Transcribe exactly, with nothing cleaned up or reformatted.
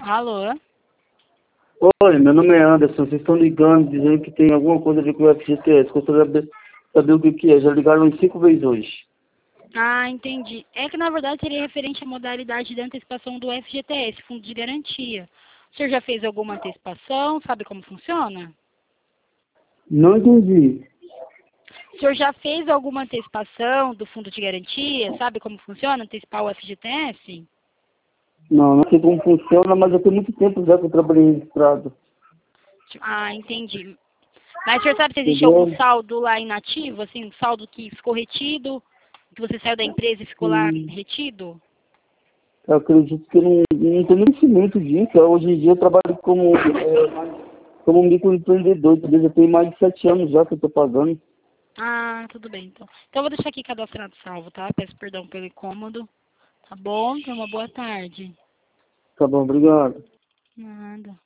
Alô? Oi, meu nome é Anderson. Vocês estão ligando dizendo que tem alguma coisa a ver com o F G T S. Gostaria de saber, saber o que, que é. Já ligaram umas cinco vezes hoje. Ah, entendi. É que na verdade seria referente à modalidade de antecipação do F G T S, Fundo de Garantia. O senhor já fez alguma antecipação? Sabe como funciona? Não entendi. O senhor já fez alguma antecipação do Fundo de Garantia? Sabe como funciona antecipar o F G T S? Não, não sei como funciona, mas eu tenho muito tempo já que eu trabalhei registrado. Ah, entendi. Mas o senhor sabe se existe algum Entendeu? saldo lá inativo, assim, um saldo que ficou retido, que você saiu da empresa e ficou lá Hum, retido? eu acredito que eu não, não tenho nem conhecimento disso. Hoje em dia eu trabalho como, é, como microempreendedor. Eu já tenho mais de sete anos já que eu estou pagando. Ah, tudo bem, então. Então eu vou deixar aqui cadastrado salvo, tá? Peço perdão pelo incômodo. Tá bom? Então uma boa tarde. Tá bom, obrigado. Nada.